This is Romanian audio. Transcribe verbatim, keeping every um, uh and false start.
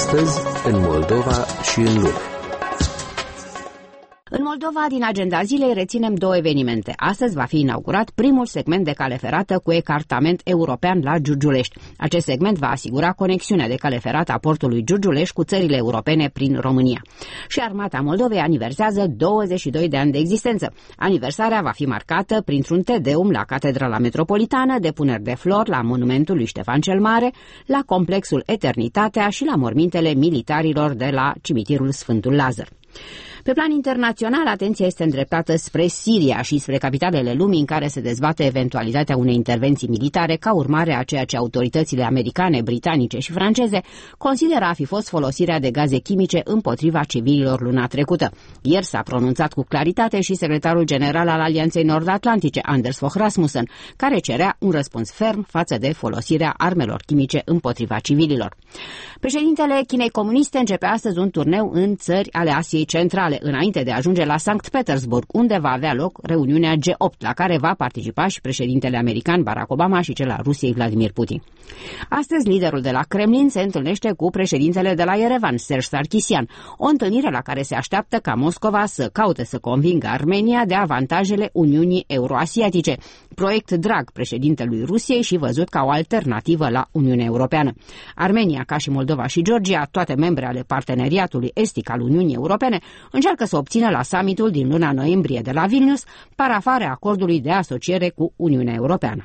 Astăzi, în Moldova și în lume. În Moldova, din agenda zilei, reținem două evenimente. Astăzi va fi inaugurat primul segment de cale ferată cu ecartament european la Giurgiulești. Acest segment va asigura conexiunea de cale ferată a portului Giurgiulești cu țările europene prin România. Și Armata Moldovei aniversează douăzeci și doi de ani de existență. Aniversarea va fi marcată printr-un tedeum la Catedrala Metropolitană, depuneri de flori la monumentul lui Ștefan cel Mare, la complexul Eternitatea și la mormintele militarilor de la cimitirul Sfântul Lazar. Pe plan internațional, atenția este îndreptată spre Siria și spre capitalele lumii în care se dezbate eventualitatea unei intervenții militare ca urmare a ceea ce autoritățile americane, britanice și franceze consideră a fi fost folosirea de gaze chimice împotriva civililor luna trecută. Ieri s-a pronunțat cu claritate și secretarul general al Alianței Nord-Atlantice, Anders Fogh Rasmussen, care cerea un răspuns ferm față de folosirea armelor chimice împotriva civililor. Președintele Chinei Comuniste începe astăzi un turneu în țări ale Asiei Centrale, înainte de a ajunge la Sankt Petersburg, unde va avea loc reuniunea G opt, la care va participa și președintele american Barack Obama și cel al Rusiei Vladimir Putin. Astăzi, liderul de la Kremlin se întâlnește cu președintele de la Yerevan, Serge Sarkisian, o întâlnire la care se așteaptă ca Moscova să caute să convingă Armenia de avantajele Uniunii Euroasiatice, proiect drag președintelui Rusiei și văzut ca o alternativă la Uniunea Europeană. Armenia, ca și Moldova și Georgia, toate membre ale parteneriatului estic al Uniunii Europene, încearcă să obțină la summitul din luna noiembrie de la Vilnius parafarea acordului de asociere cu Uniunea Europeană.